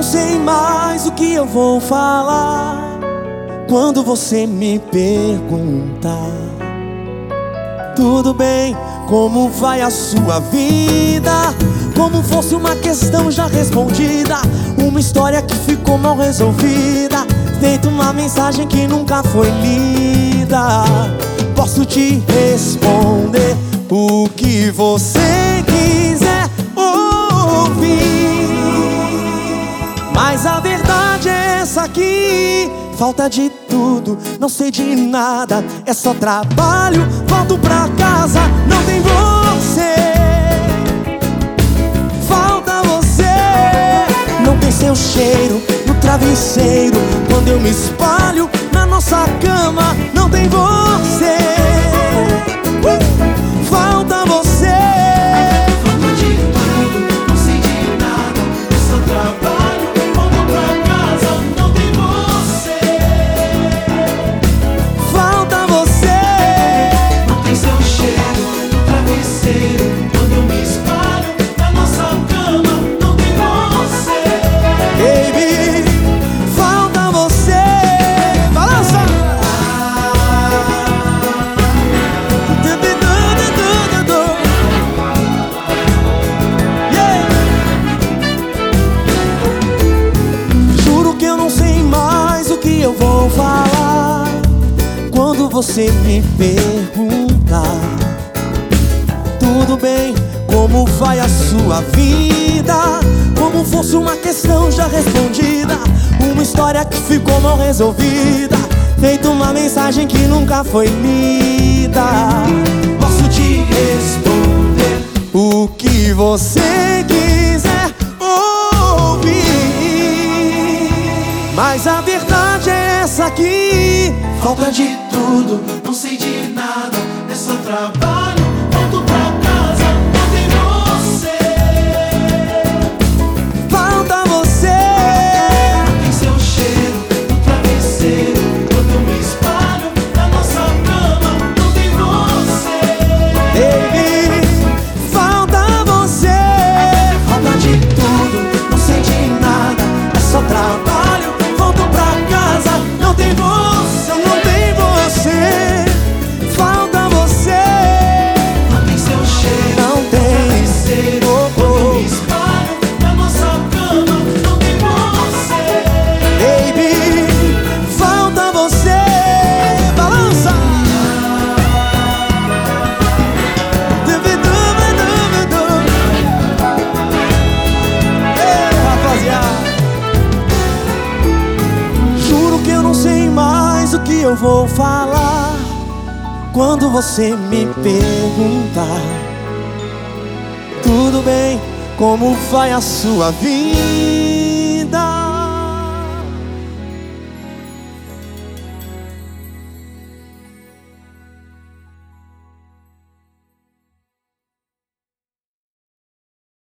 não sei mais o que eu vou falar quando você me perguntar: tudo bem, como vai a sua vida? Como fosse uma questão já respondida, uma história que ficou mal resolvida, feito uma mensagem que nunca foi lida. Posso te responder o que você quiser ouvir, mas a verdade é essa aqui: falta de tudo, não sei de nada, é só trabalho, volto pra casa, não tem você. Falta você, não tem seu cheiro no travesseiro, quando eu me espalho na nossa cama, não tem você. Falta você. Falta de tudo, não sei de nada, é só trabalho, volto pra casa, não tem você. Falta você, Não tem seu cheiro no travesseiro, quando eu me espalho na nossa cama, não tem você. baby. Falta você. Balança. Yeah. Juro que eu não sei mais o que eu vou falar quando você me perguntar: tudo bem, como vai a sua vida? Como fosse uma questão já respondida, uma história que ficou mal resolvida, feito uma mensagem que nunca foi lida. Posso te responder o que você quiser ouvir, mas a verdade é essa aqui: Falta de tudo, não sei de nada, é só trabalho, volto pra casa, não tem você. falta você. Não tem seu cheiro no travesseiro, quando eu me espalho na nossa cama, não tem você. Baby, falta você. Falta de tudo, não sei de nada, é só trabalho, volto pra casa, não tem você. Não tem você. Falta você. Não tem seu cheiro Não no tem. travesseiro, quando eu me espalho na nossa cama, não tem você. Baby, falta você. Balança. Ei, rapaziada. Juro que eu não sei mais o que eu vou falar quando você me perguntar: tudo bem, como vai a sua vida?